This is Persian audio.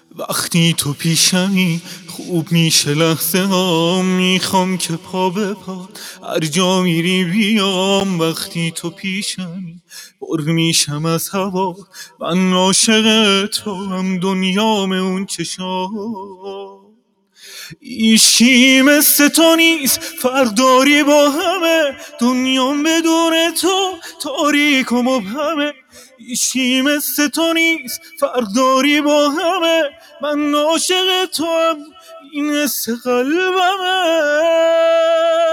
وقتی تو پیشمی خوب میشه لحظه ها، میخوام که پا به پا هر جا میری بیام. وقتی تو پیشمی پر میشم از هوا، من عاشق تو هم دنیام اون چشام. ایشکی مثل تو نیست فرداری با همه، دنیام بدون تو تاریک و مبهمه. ایشکی مثل تو نیست فرداری با همه، من عاشق تو هم این حس قلبمه.